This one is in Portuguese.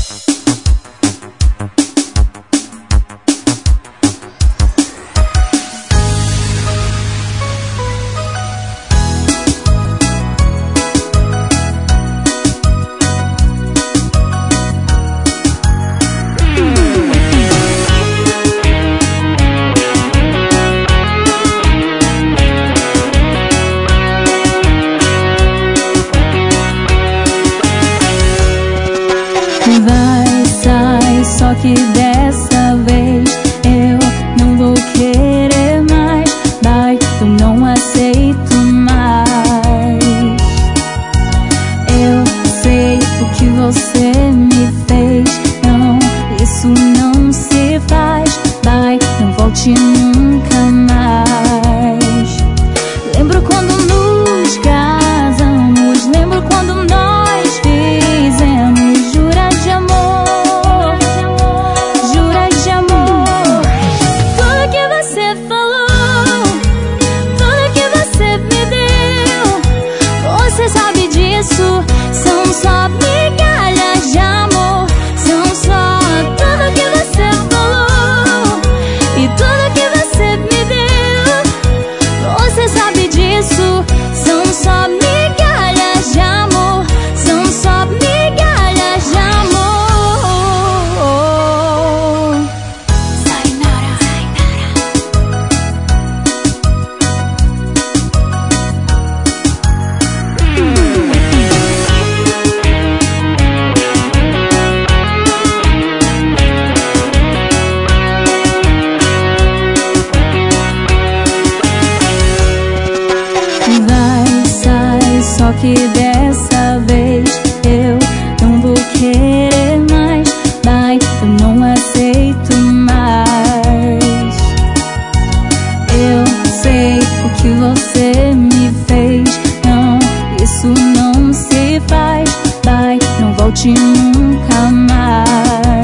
Vai, sai, só que dessa vez eu não vou querer mais. Vai, eu não aceito mais. Eu sei o que você me fez. Não, isso não se faz. Vai, não volte nunca mais. Lembro quando nos casamos. Lembro quando nós fizemos juras de amor, juras de amor. Tudo que você falou, tudo que você me deu, você sabe disso. São só migalhas de amor. São só tudo que você falou e tudo que você me deu, você sabe disso. São só migalhas de amor. São só migalhas de amor. Sayonara. Vai, sai, só que dessa vez eu não vou querer mais. Vai, eu não aceito mais. Eu sei o que você me fez. Não, isso não se faz. Vai, não volte nunca mais.